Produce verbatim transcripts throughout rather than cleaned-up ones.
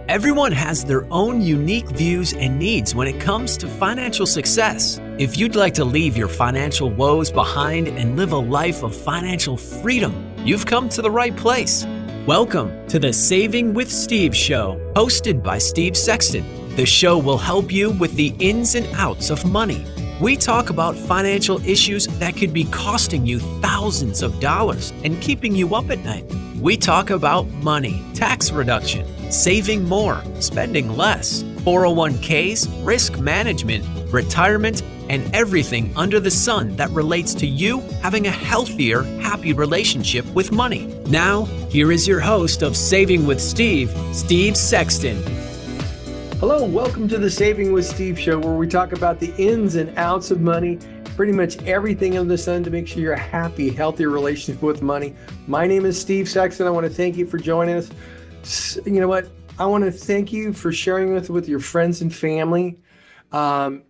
Everyone has their own unique views and needs when it comes to financial success. If you'd like to leave your financial woes behind and live a life of financial freedom, you've come to the right place. Welcome to the Saving with Steve show, hosted by Steve Sexton. The show will help you with the ins and outs of money. We talk about financial issues that could be costing you thousands of dollars and keeping you up at night. We talk about money, tax reduction, saving more, spending less, four oh one k's, risk management, retirement, and everything under the sun that relates to you having a healthier, happy relationship with money. Now, here is your host of Saving with Steve, Steve Sexton. Hello, and welcome to the Saving with Steve show, where we talk about the ins and outs of money, pretty much everything under the sun to make sure you're a happy, healthy relationship with money. My name is Steve Sexton. I want to thank you for joining us. You know what? I want to thank you for sharing with with your friends and family. Um,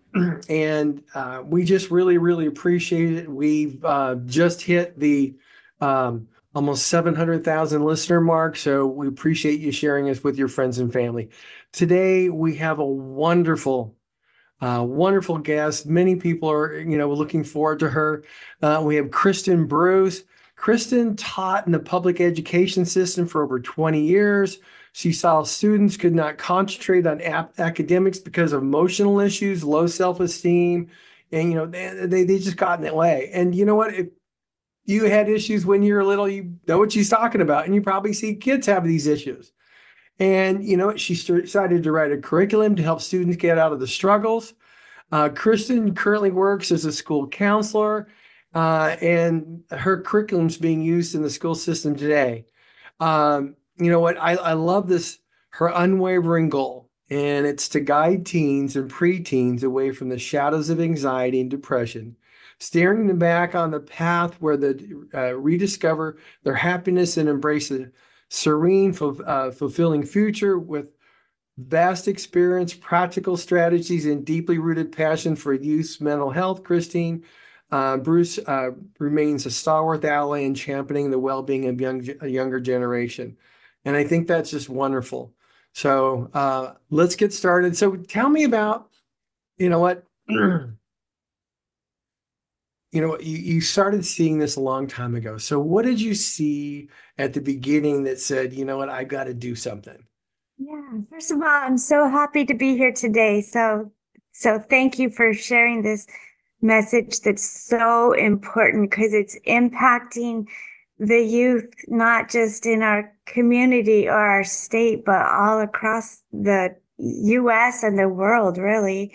and uh, we just really, really appreciate it. We've uh, just hit the um, almost seven hundred thousand listener mark. So we appreciate you sharing us with your friends and family. Today, we have a wonderful, uh, wonderful guest. Many people are, you know, looking forward to her. Uh, we have Kristen Bruce. Kristen taught in the public education system for over twenty years. She saw students could not concentrate on ap- academics because of emotional issues, low self-esteem, and, you know, they, they, they just got in the way. And you know what? If you had issues when you were little, you know what she's talking about, and you probably see kids have these issues. And, you know, she decided to write a curriculum to help students get out of the struggles. Uh, Kristen currently works as a school counselor, uh, and her curriculum is being used in the school system today. Um, you know what? I, I love this, her unwavering goal, and it's to guide teens and preteens away from the shadows of anxiety and depression, steering them back on the path where they uh, rediscover their happiness and embrace a serene, uh, fulfilling future with vast experience, practical strategies, and deeply rooted passion for youth's mental health. Christine uh, Bruce uh, remains a stalwart ally in championing the well-being of young, a younger generation. And I think that's just wonderful. So uh, let's get started. So tell me about, you know what, you know, you, you started seeing this a long time ago. So what did you see at the beginning that said, you know what, I got to do something? Yeah, first of all, I'm so happy to be here today. So, so thank you for sharing this message that's so important, because it's impacting the youth, not just in our community or our state, but all across the U S and the world, really.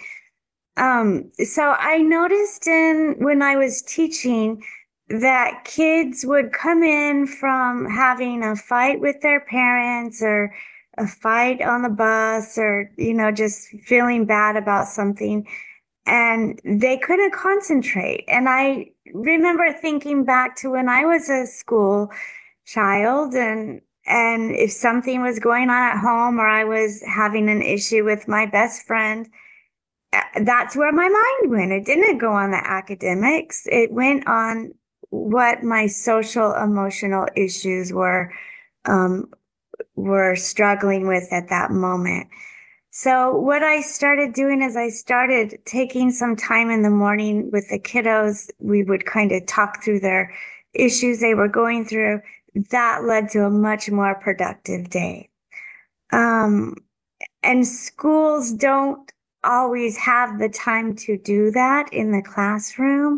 Um, so I noticed in when I was teaching that kids would come in from having a fight with their parents or a fight on the bus, or, you know, just feeling bad about something, and they couldn't concentrate. And I remember thinking back to when I was a school child, and and if something was going on at home, or I was having an issue with my best friend, that's where my mind went. It didn't go on the academics. It went on what my social emotional issues were, um, were struggling with at that moment. So what I started doing is I started taking some time in the morning with the kiddos. We would kind of talk through their issues they were going through. That led to a much more productive day. Um, and schools don't always have the time to do that in the classroom.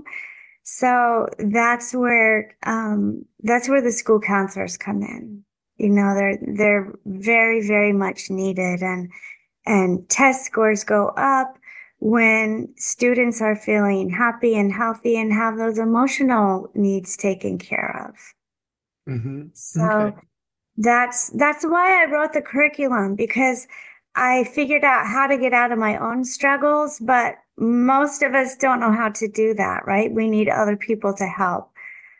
So that's where, um, that's where the school counselors come in. You know, they're, they're very, very much needed. And, and test scores go up when students are feeling happy and healthy and have those emotional needs taken care of. Mm-hmm. So okay. that's, that's why I wrote the curriculum, because I figured out how to get out of my own struggles, but most of us don't know how to do that, right? We need other people to help.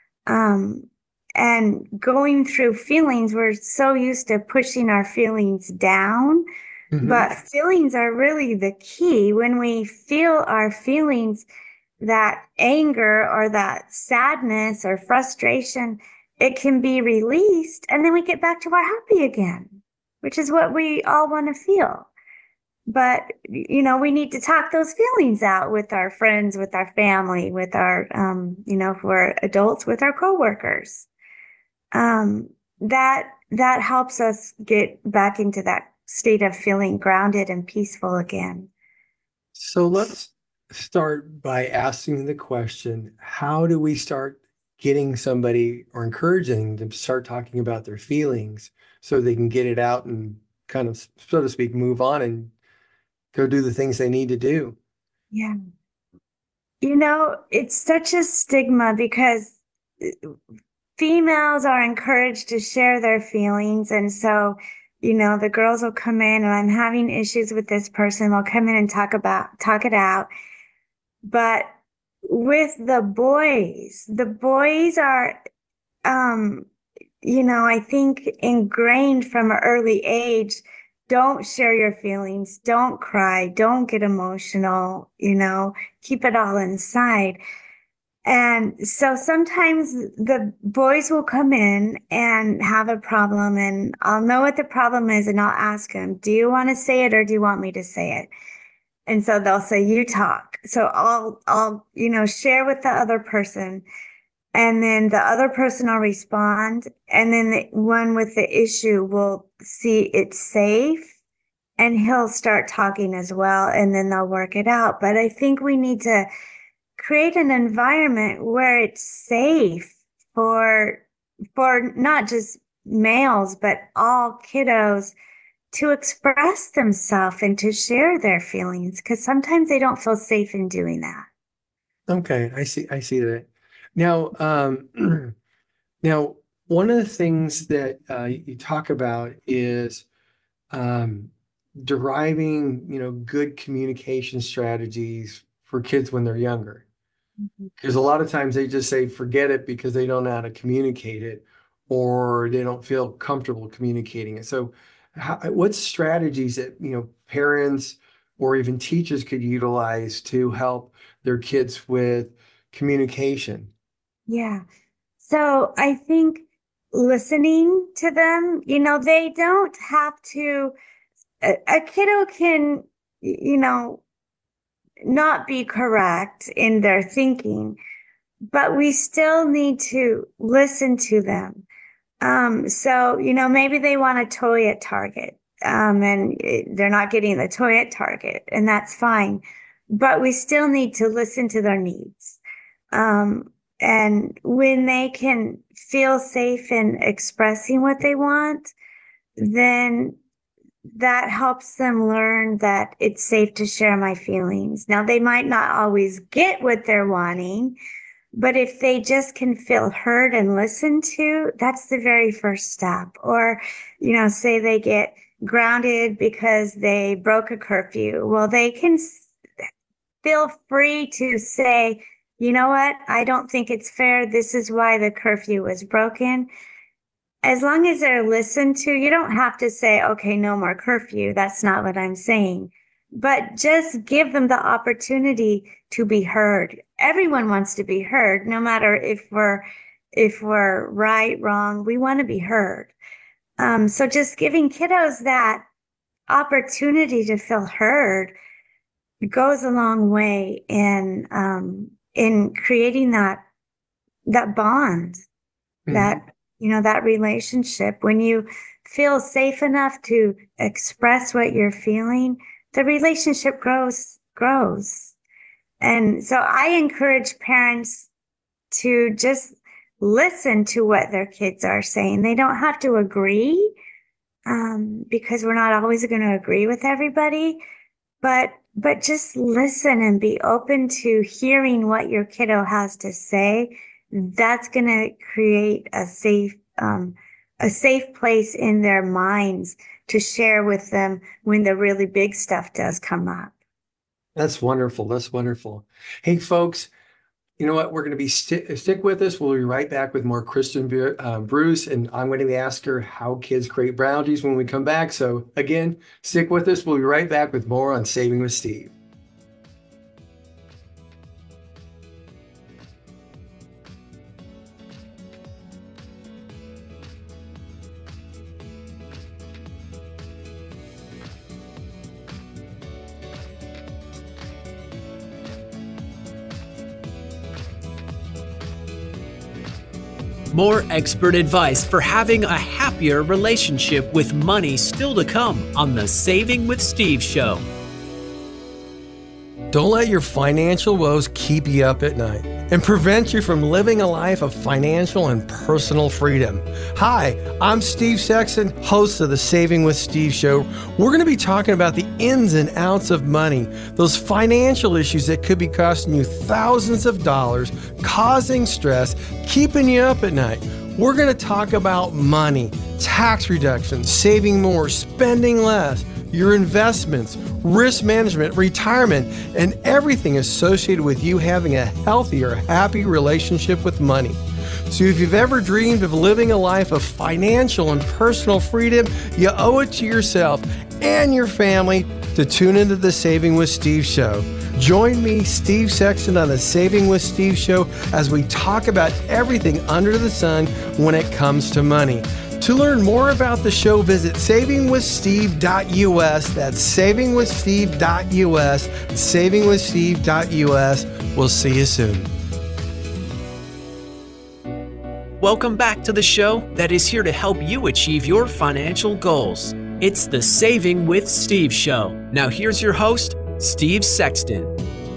Um, and going through feelings, we're so used to pushing our feelings down, mm-hmm. but feelings are really the key. When we feel our feelings, that anger or that sadness or frustration, it can be released, and then we get back to our happy again. which is what we all want to feel. But, you know, we need to talk those feelings out with our friends, with our family, with our, um, you know, if we're adults, with our coworkers. Um, that, that helps us get back into that state of feeling grounded and peaceful again. So let's start by asking the question, how do we start getting somebody or encouraging them to start talking about their feelings so they can get it out and kind of, so to speak, move on and go do the things they need to do? Yeah. You know, it's such a stigma because females are encouraged to share their feelings. And so, you know, the girls will come in and I'm having issues with this person. They'll come in and talk about, talk it out. But with the boys, the boys are, um, you know, I think ingrained from an early age, don't share your feelings, don't cry, don't get emotional, you know, keep it all inside. And so sometimes the boys will come in and have a problem and I'll know what the problem is and I'll ask them, do you want to say it or do you want me to say it? And so they'll say, you talk. So I'll, I'll, you know, share with the other person and then the other person will respond. And then the one with the issue will see it's safe and he'll start talking as well. And then they'll work it out. But I think we need to create an environment where it's safe for, for not just males, but all kiddos to express themselves and to share their feelings, because sometimes they don't feel safe in doing that. Okay, I see. I see that. Now, um, now, one of the things that uh, you talk about is um, deriving, you know, good communication strategies for kids when they're younger. Mhm. Because a lot of times they just say forget it because they don't know how to communicate it or they don't feel comfortable communicating it. So, how, what strategies that, you know, parents or even teachers could utilize to help their kids with communication? Yeah. So I think listening to them, you know, they don't have to, a, a kiddo can, you know, not be correct in their thinking, but we still need to listen to them. Um, so, you know, maybe they want a toy at Target, um, and it, they're not getting the toy at Target, and that's fine. But we still need to listen to their needs. Um, and when they can feel safe in expressing what they want, then that helps them learn that it's safe to share my feelings. Now, they might not always get what they're wanting, but if they just can feel heard and listened to, that's the very first step. Or, you know, say they get grounded because they broke a curfew. Well, they can feel free to say, you know what? I don't think it's fair. This is why the curfew was broken. As long as they're listened to, you don't have to say, okay, no more curfew. That's not what I'm saying. But just give them the opportunity to be heard. Everyone wants to be heard, no matter if we're, if we're right, wrong, we want to be heard. Um, so just giving kiddos that opportunity to feel heard goes a long way in, um, in creating that, that bond, Mhm. that, you know, that relationship. When you feel safe enough to express what you're feeling, the relationship grows, grows. And so I encourage parents to just listen to what their kids are saying. They don't have to agree, um, because we're not always going to agree with everybody, but, but just listen and be open to hearing what your kiddo has to say. That's going to create a safe, um, a safe place in their minds to share with them when the really big stuff does come up. That's wonderful. That's wonderful. Hey, folks, you know what? We're going to be st stick with us. We'll be right back with more Kristen Bu- uh, Bruce, and I'm going to ask her how kids create boundaries when we come back. So again, stick with us. We'll be right back with more on Saving with Steve. More expert advice for having a happier relationship with money still to come on the Saving with Steve show. Don't let your financial woes keep you up at night and prevent you from living a life of financial and personal freedom. Hi, I'm Steve Sexton, host of the Saving with Steve show. We're going to be talking about the ins and outs of money, those financial issues that could be costing you thousands of dollars, causing stress, keeping you up at night. We're going to talk about money, tax reductions, saving more, spending less, your investments, risk management, retirement, and everything associated with you having a healthier, happy relationship with money. So if you've ever dreamed of living a life of financial and personal freedom, you owe it to yourself and your family to tune into the Saving with Steve show. Join me, Steve Sexton, on the Saving with Steve show as we talk about everything under the sun when it comes to money. To learn more about the show, visit saving with steve dot u s. That's saving with steve dot u s. saving with steve dot u s. We'll see you soon. Welcome back to the show that is here to help you achieve your financial goals. It's the Saving with Steve show. Now here's your host, Steve Sexton.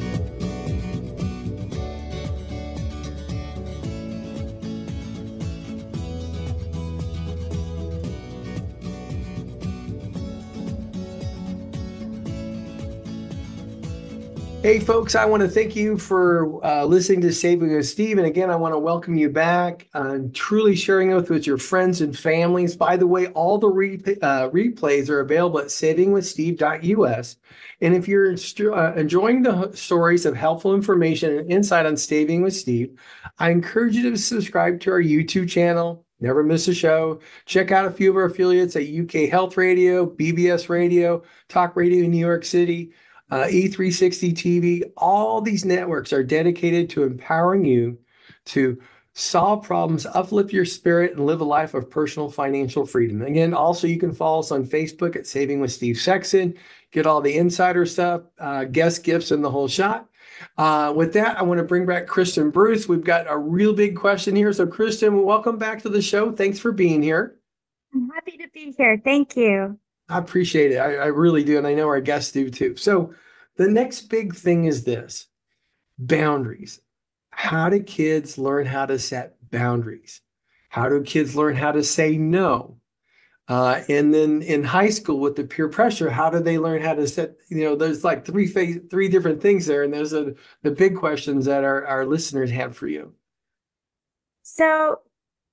Hey, folks, I want to thank you for uh, listening to Saving with Steve. And again, I want to welcome you back and truly sharing it with your friends and families. By the way, all the re- uh, replays are available at saving with steve dot u s. And if you're uh, enjoying the stories of helpful information and insight on Saving with Steve, I encourage you to subscribe to our YouTube channel. Never miss a show. Check out a few of our affiliates at U K Health Radio, B B S Radio, Talk Radio in New York City, Uh, E three sixty T V. All these networks are dedicated to empowering you to solve problems, uplift your spirit, and live a life of personal financial freedom. Again, also, you can follow us on Facebook at Saving with Steve Sexton. Get all the insider stuff, uh, guest gifts, and the whole shot. Uh, with that, I want to bring back Kristen Bruce. We've got a real big question here. So, Kristen, welcome back to the show. Thanks for being here. I'm happy to be here. Thank you. I appreciate it. I, I really do. And I know our guests do too. So the next big thing is this: boundaries. How do kids learn how to set boundaries? How do kids learn how to say no? Uh, and then in high school with the peer pressure, how do they learn how to set, you know, there's like three phase, three different things there. And those are the big questions that our, our listeners have for you. So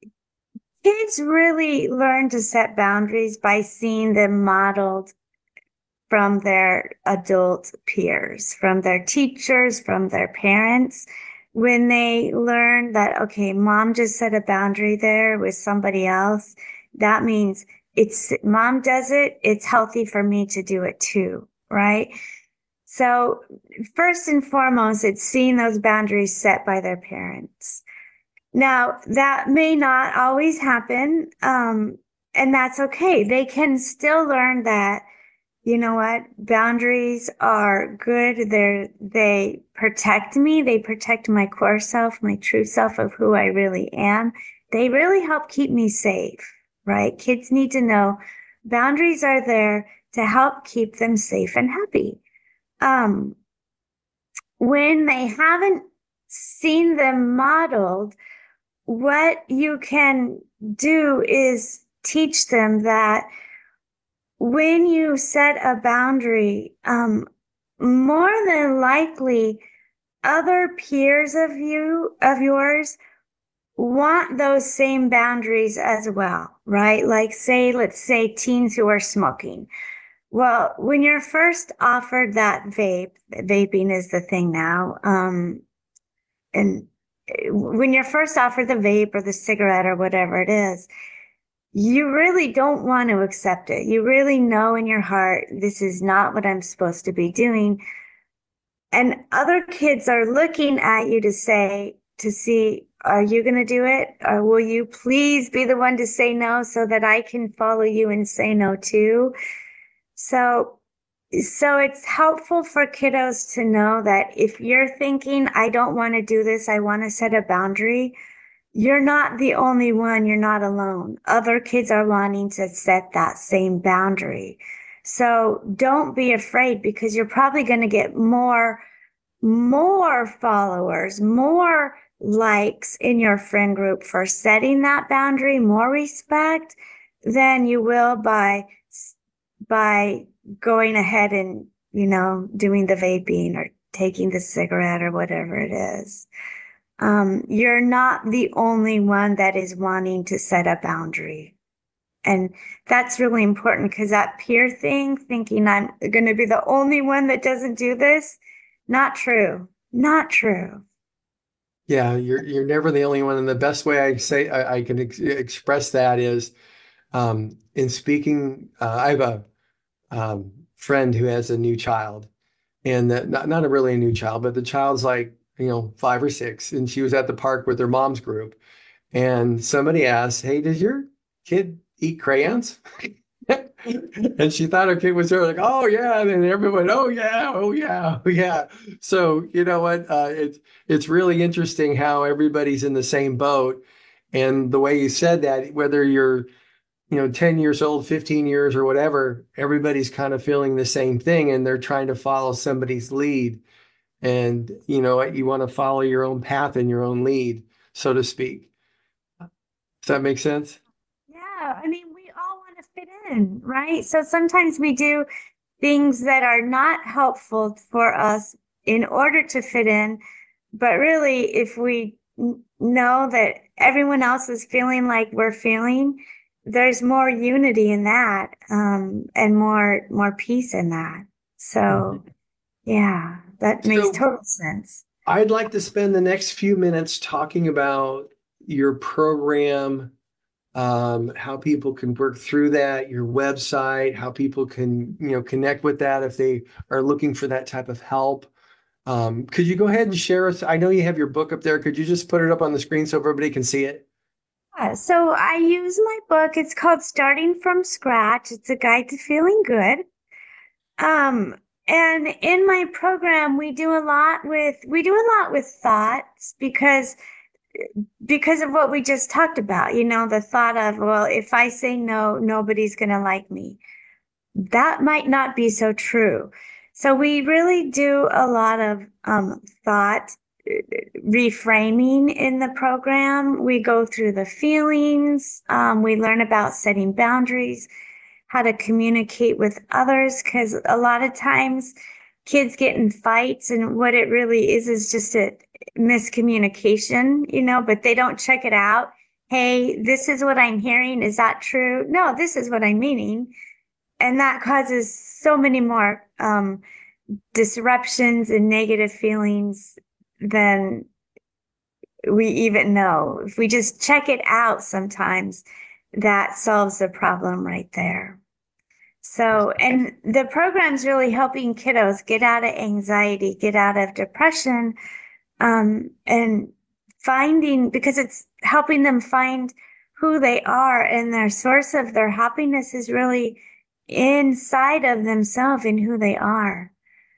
kids really learn to set boundaries by seeing them modeled from their adult peers, from their teachers, from their parents. When they learn that, okay, mom just set a boundary there with somebody else, that means it's mom does it, it's healthy for me to do it too, right? So first and foremost, it's seeing those boundaries set by their parents. Now, that may not always happen, um, and that's okay. They can still learn that, you know what, boundaries are good. They're, they protect me. They protect my core self, my true self of who I really am. They really help keep me safe, right? Kids need to know boundaries are there to help keep them safe and happy. Um, when they haven't seen them modeled, what you can do is teach them that when you set a boundary, um, more than likely, other peers of you, of yours, want those same boundaries as well, right? Like say, let's say teens who are smoking. Well, when you're first offered that vape, vaping is the thing now, um, and when you're first offered the vape or the cigarette or whatever it is, you really don't want to accept it. You really know in your heart, this is not what I'm supposed to be doing. And other kids are looking at you to say, to see, are you going to do it? Or will you please be the one to say no so that I can follow you and say no too? So, so it's helpful for kiddos to know that if you're thinking, I don't want to do this, I want to set a boundary, you're not the only one. You're not alone. Other kids are wanting to set that same boundary. So don't be afraid because you're probably going to get more, more followers, more likes in your friend group for setting that boundary, more respect than you will by, by going ahead and, you know, doing the vaping or taking the cigarette or whatever it is. Um, you're not the only one that is wanting to set a boundary. And that's really important because that peer thing, thinking I'm going to be the only one that doesn't do this, not true. Not true. Yeah, you're you're never the only one. And the best way I say I, I can ex express that is um, in speaking. Uh, I have a um, friend who has a new child, and that, not not a really a new child, but the child's like you know five or six, and she was at the park with her mom's group, and somebody asked, "Hey, does your kid eat crayons?" And she thought her kid was there, like, oh yeah, and then everyone, oh yeah, oh yeah, oh yeah. So you know what? Uh, it's it's really interesting how everybody's in the same boat, and the way you said that, whether you're you know ten years old, fifteen years, or whatever, everybody's kind of feeling the same thing, and they're trying to follow somebody's lead, and you know you want to follow your own path and your own lead, so to speak. Does that make sense? Yeah, I mean, we all want to fit in, right? So sometimes we do things that are not helpful for us in order to fit in. But really, if we know that everyone else is feeling like we're feeling, there's more unity in that, um, and more more peace in that. So, yeah, that makes So total sense. I'd like to spend the next few minutes talking about your program, um, how people can work through that, your website, how people can, you know, connect with that if they are looking for that type of help. Um, could you go ahead and share us? I know you have your book up there. Could you just put it up on the screen so everybody can see it? Yeah, so I use my book. It's called Starting from Scratch. It's a guide to feeling good. Um, and in my program, we do a lot with we do a lot with thoughts because because of what we just talked about, you know, the thought of, well, if I say no, nobody's going to like me. That might not be so true. So we really do a lot of um, thought uh, reframing in the program. We go through the feelings. Um, we learn about setting boundaries, how to communicate with others, because a lot of times kids get in fights and what it really is is just a miscommunication, you know, but they don't check it out. Hey, this is what I'm hearing. Is that true? No, this is what I'm meaning. And that causes so many more um, disruptions and negative feelings than we even know. If we just check it out sometimes, that solves the problem right there. So, and the program's really helping kiddos get out of anxiety, get out of depression, um, and finding, because it's helping them find who they are, and their source of their happiness is really inside of themselves and who they are.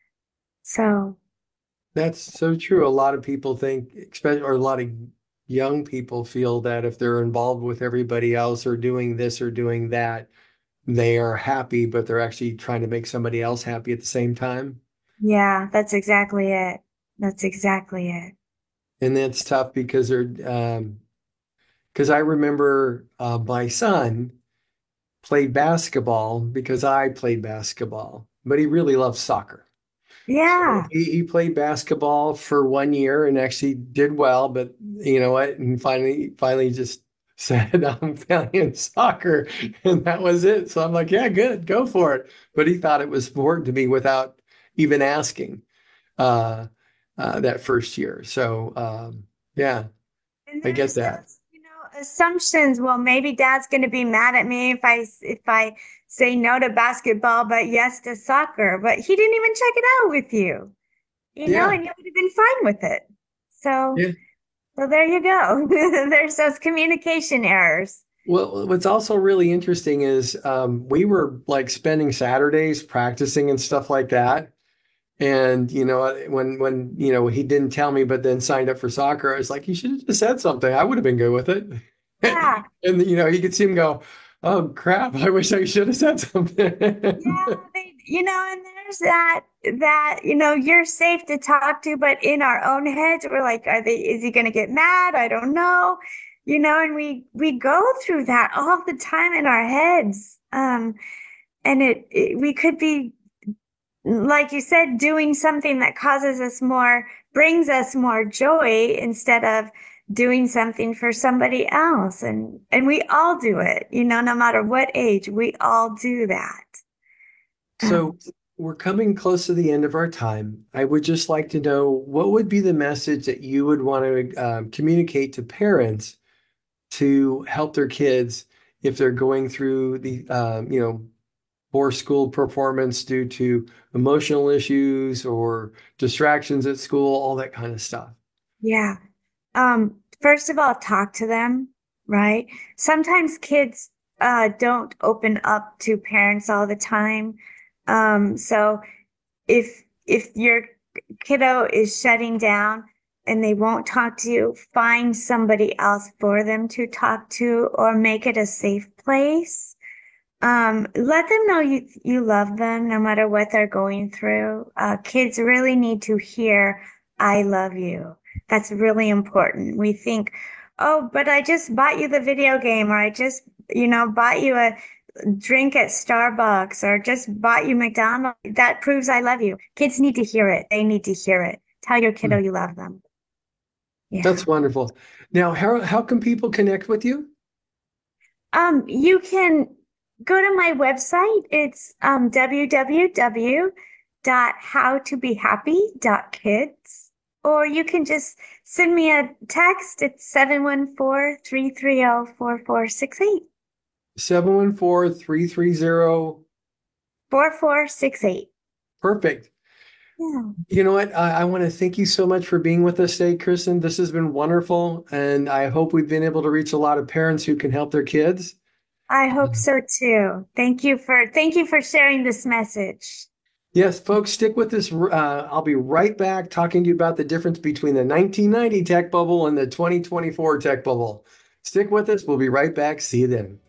So That's so true. A lot of people think, especially, or a lot of young people feel that if they're involved with everybody else or doing this or doing that, they are happy, but they're actually trying to make somebody else happy at the same time. yeah, that's exactly it. That's exactly it. And that's tough because they're, um, because I remember uh, my son played basketball because I played basketball, but he really loved soccer. So Yeah. he, he played basketball for one year and actually did well, but you know what? And finally, finally just said, I'm playing soccer. And that was it. So I'm like, yeah, good, go for it. But he thought it was important to me without even asking uh, uh, that first year. So um, yeah, And I get there's that. those, you know, assumptions. Well, maybe dad's going to be mad at me if I if I say no to basketball, but yes to soccer. But he didn't even check it out with you, you know, Yeah. and you would have been fine with it. So, Yeah. so there you go. There's those communication errors. Well, what's also really interesting is um, we were like spending Saturdays practicing and stuff like that. And, you know, when, when, you know, he didn't tell me, but then signed up for soccer, I was like, you should have just said something. I would have been good with it. Yeah. And, you know, you could see him go, oh, crap. I wish I should have said something. Yeah, they, you know, and there's that that you know you're safe to talk to, but in our own heads, we're like, are they? Is he going to get mad? I don't know, you know, and we we go through that all the time in our heads, um, and it, it we could be, like you said, doing something that causes us more, brings us more joy instead of doing something for somebody else, and and we all do it, you know, no matter what age, we all do that. So we're coming close to the end of our time. I would just like to know what would be the message that you would want to um, communicate to parents to help their kids if they're going through the, um, you know, poor school performance due to emotional issues or distractions at school, all that kind of stuff. Yeah. Um, first of all, talk to them, right? Sometimes kids uh, don't open up to parents all the time. Um, so if if your kiddo is shutting down and they won't talk to you, find somebody else for them to talk to or make it a safe place. Um, let them know you you love them no matter what they're going through. Uh, kids really need to hear, I love you. That's really important. We think, oh, but I just bought you the video game, or I just, you know, bought you a drink at Starbucks, or just bought you McDonald's. That proves I love you. Kids need to hear it. They need to hear it. Tell your kiddo you love them. Yeah. That's wonderful. Now, how, how can people connect with you? Um, you can go to my website. It's um, w w w dot how to be happy dot kids, or you can just send me a text. It's seven one four, three three zero, four four six eight. seven one four, three three zero. four four six eight. Perfect. Yeah. You know what? I, I want to thank you so much for being with us today, Kristen. This has been wonderful. And I hope we've been able to reach a lot of parents who can help their kids. I hope so too. Thank you for thank you for sharing this message. Yes, folks, stick with us. Uh, I'll be right back talking to you about the difference between the nineteen ninety tech bubble and the twenty twenty-four tech bubble. Stick with us. We'll be right back. See you then.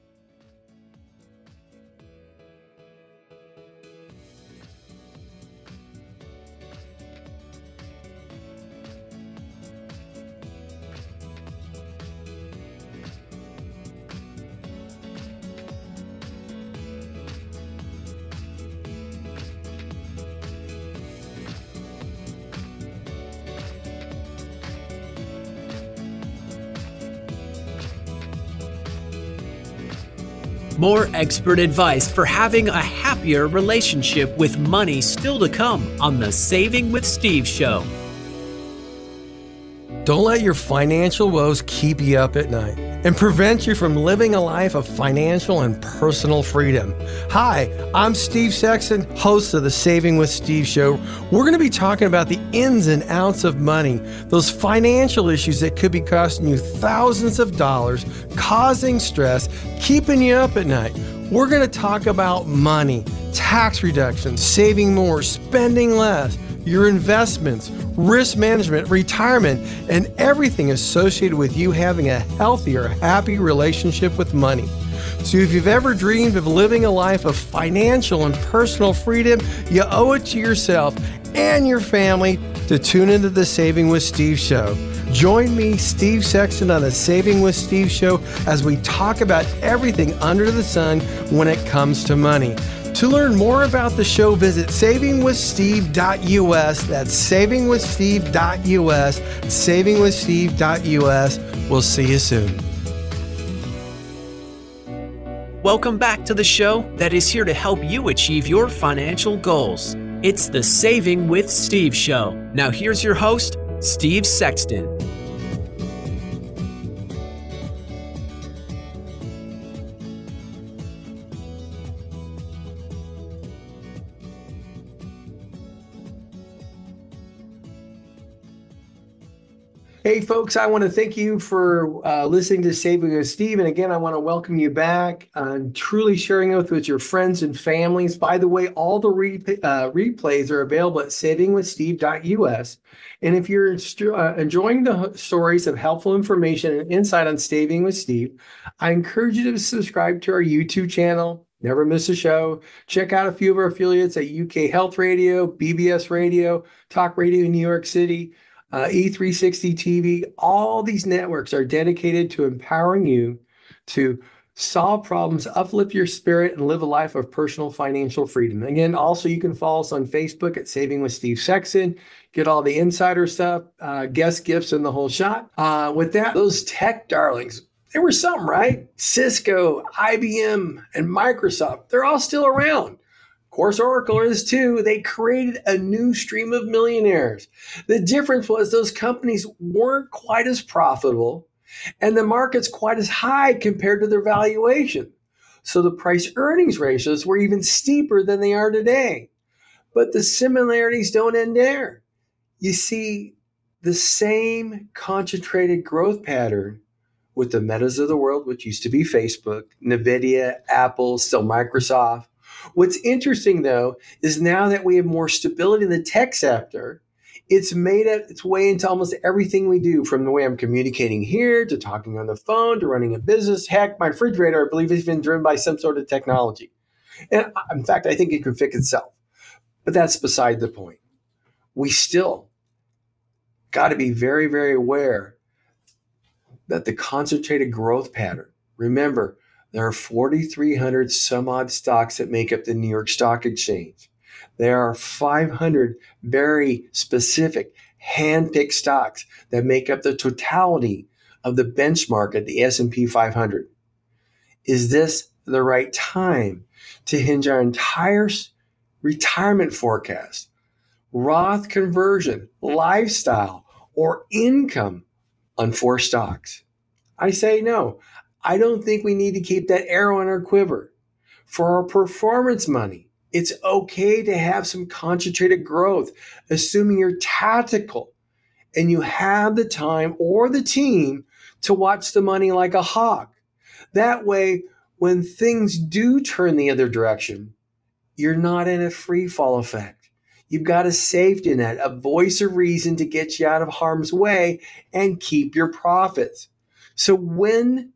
More expert advice for having a happier relationship with money still to come on the Saving with Steve show. Don't let your financial woes keep you up at night and prevent you from living a life of financial and personal freedom. Hi, I'm Steve Sexton, host of the Saving with Steve show. We're going to be talking about the ins and outs of money, those financial issues that could be costing you thousands of dollars, causing stress, keeping you up at night. We're going to talk about money, tax reductions, saving more, spending less, your investments, risk management, retirement, and everything associated with you having a healthier, happy relationship with money. So if you've ever dreamed of living a life of financial and personal freedom, you owe it to yourself and your family to tune into the Saving with Steve show. Join me, Steve Sexton, on the Saving with Steve show as we talk about everything under the sun when it comes to money. To learn more about the show, visit saving with steve dot u s. That's saving with steve dot u s. saving with steve dot u s. We'll see you soon. Welcome back to the show that is here to help you achieve your financial goals. It's the Saving with Steve show. Now here's your host, Steve Sexton. Hey, folks, I want to thank you for uh, listening to Saving with Steve. And again, I want to welcome you back on truly sharing it with your friends and families. By the way, all the re- uh, replays are available at saving with steve dot u s. And if you're uh, enjoying the stories of helpful information and insight on Saving with Steve, I encourage you to subscribe to our YouTube channel. Never miss a show. Check out a few of our affiliates at U K Health Radio, B B S Radio, Talk Radio in New York City, Uh, E three sixty T V. All these networks are dedicated to empowering you to solve problems, uplift your spirit, and live a life of personal financial freedom. Again, also, you can follow us on Facebook at Saving with Steve Sexton. Get all the insider stuff, uh, guest gifts, and the whole shot. Uh, with that, those tech darlings, they were something, right? Cisco, I B M, and Microsoft, they're all still around. Of course, Oracle is too. They created a new stream of millionaires. The difference was those companies weren't quite as profitable and the market's quite as high compared to their valuation. So the price earnings ratios were even steeper than they are today. But the similarities don't end there. You see, the same concentrated growth pattern with the Metas of the world, which used to be Facebook, NVIDIA, Apple, still Microsoft. What's interesting, though, is now that we have more stability in the tech sector, it's made it its way into almost everything we do, from the way I'm communicating here to talking on the phone to running a business. Heck, my refrigerator, I believe, has been driven by some sort of technology. And in fact, I think it could fix itself. But that's beside the point. We still got to be very, very aware that the concentrated growth pattern, remember, there are forty-three hundred some odd stocks that make up the New York Stock Exchange. There are five hundred very specific hand-picked stocks that make up the totality of the benchmark at the S and P five hundred. Is this the right time to hinge our entire retirement forecast, Roth conversion, lifestyle, or income on four stocks? I say no. I don't think we need to keep that arrow in our quiver. For our performance money, it's okay to have some concentrated growth, assuming you're tactical and you have the time or the team to watch the money like a hawk. That way, when things do turn the other direction, you're not in a free fall effect. You've got a safety net, a voice of reason to get you out of harm's way and keep your profits. So when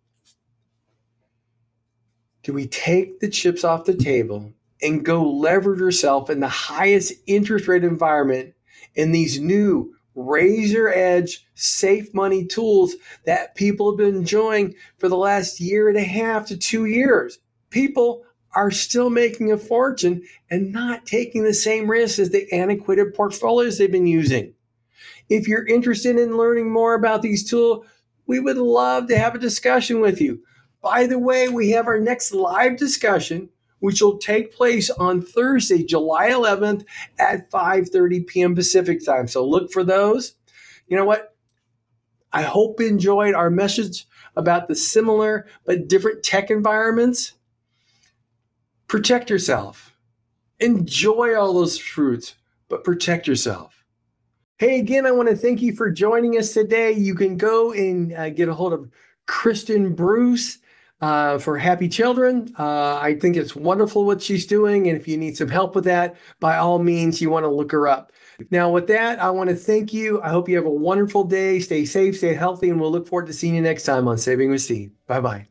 do we take the chips off the table and go leverage yourself in the highest interest rate environment in these new razor edge safe money tools that people have been enjoying for the last year and a half to two years? People are still making a fortune and not taking the same risks as the antiquated portfolios they've been using. If you're interested in learning more about these tools, we would love to have a discussion with you. By the way, we have our next live discussion, which will take place on Thursday, July eleventh at five thirty p.m. Pacific time. So look for those. You know what? I hope you enjoyed our message about the similar but different tech environments. Protect yourself. Enjoy all those fruits, but protect yourself. Hey, again, I want to thank you for joining us today. You can go and uh, get a hold of Kristen Bruce Uh, for Happy Children. Uh, I think it's wonderful what she's doing. And if you need some help with that, by all means, you want to look her up. Now, with that, I want to thank you. I hope you have a wonderful day. Stay safe, stay healthy, and we'll look forward to seeing you next time on Saving with Steve. Bye-bye.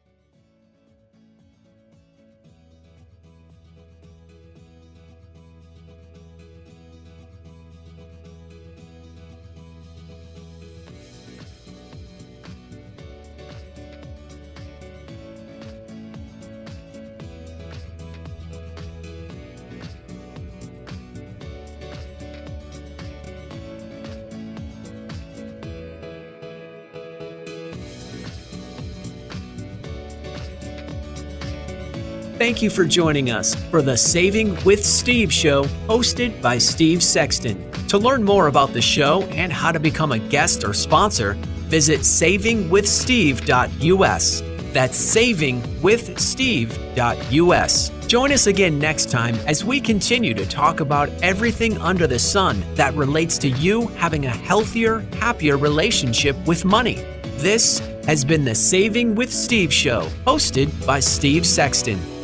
Thank you for joining us for the Saving with Steve show, hosted by Steve Sexton. To learn more about the show and how to become a guest or sponsor, visit saving with steve dot u s. That's saving with steve dot u s. Join us again next time as we continue to talk about everything under the sun that relates to you having a healthier, happier relationship with money. This has been the Saving with Steve Show, hosted by Steve Sexton.